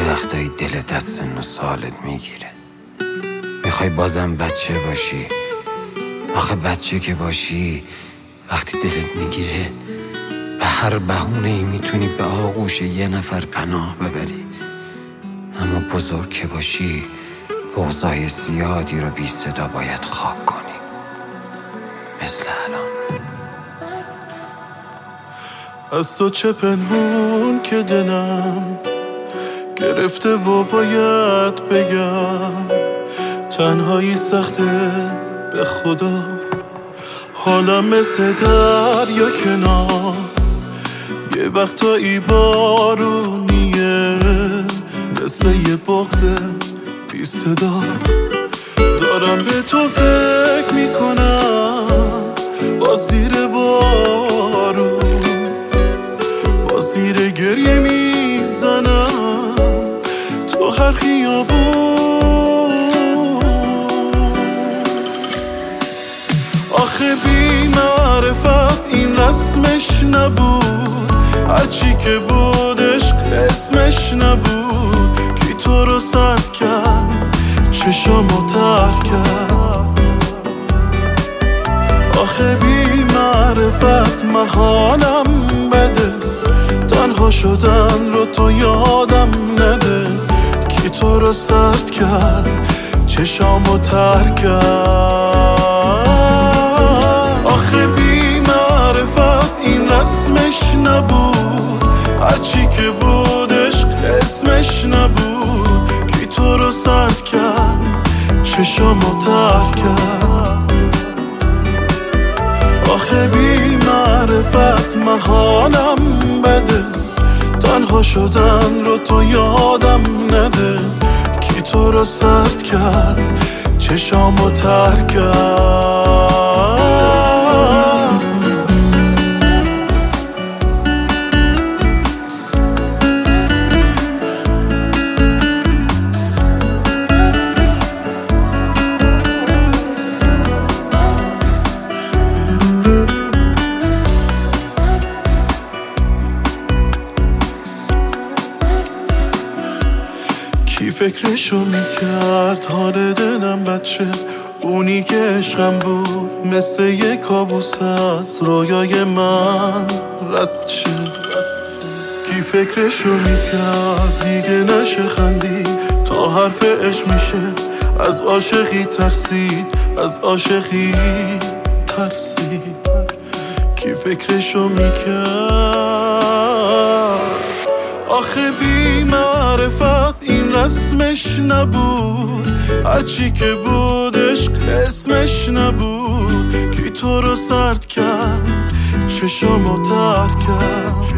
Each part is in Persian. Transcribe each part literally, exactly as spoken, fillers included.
وقتایی دل دست سن و سالت میگیره، میخوای بازم بچه باشی. آخه بچه که باشی وقتی دلت میگیره به هر بهونه‌ای میتونی به آغوش یه نفر پناه ببری. اما بزرگ که باشی بغضای زیادی رو بی صدا باید خاک کنی، مثل الان. از تو چه پنهون که دلم گرفته و باید بگم، تنهایی سخته به خدا، حالم مثل دریا کنار، یه وقتایی بارونیه، مثل یه بغض بی صدا. دارم به تو فکر میکنم با زیر بارون، با زیر گریه میزنم تو هر خیابون. آخه بی معرفت این رسمش نبود، هرچی که بودش اسمش نبود. کی تو رو سرد کرد، چشامو تر کرد. آخه بی معرفت محالم بده، تنها شدن رو تو یادم نده. کی تو رو سرد کرد، چشامو تر کرد. آخه بی معرفت این رسمش نبود، هرچی که بودش اسمش نبود. کی تو رو سرد کرد، چشامو تر کرد. آخه بی معرفت محالم بده، تنها شدن رو تو یادم نده. کی تو رو سرد کرد، چشامو تر کرد. کی فکرشو میکرد حال دلم بچه، اونی که عشقم بود مثل یه کابوس از رویای من رد شه. کی فکرشو میکرد دیگه نشه خندی تا حرف عشق میشه، از عاشقی ترسید، از عاشقی ترسید. کی فکرشو میکرد. آخه بی معرفت این رسمش نبود، هرچی که بودش اسمش نبود. کی تو رو سرد کرد، چشامو تر کرد.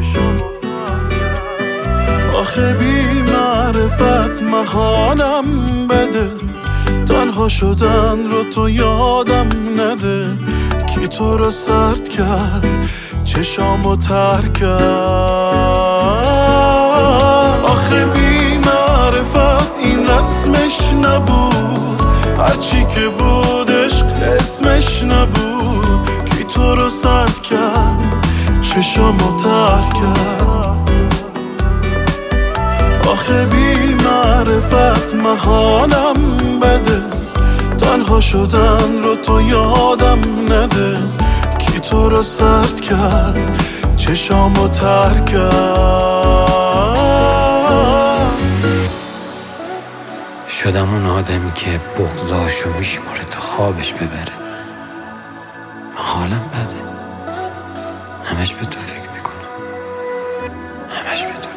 آخه بی معرفت محالم بده، تنها شدن رو تو یادم نده. کی تو رو سرد کرد، چشامو تر کرد. آخه بی معرفت این رسمش نبود، هرچی که بودش اسمش نبود. کی تو رو سرد کرد، چشامو تر کرد. آخه بی معرفت محالم بده، تنها شدن رو تو یادم نده. کی تو رو سرد کرد، چشامو تر کرد. شدم اون آدمی که بغضاشو میشماره تا خوابش ببره. من حالم بده، همش به تو فکر میکنم، همش به تو.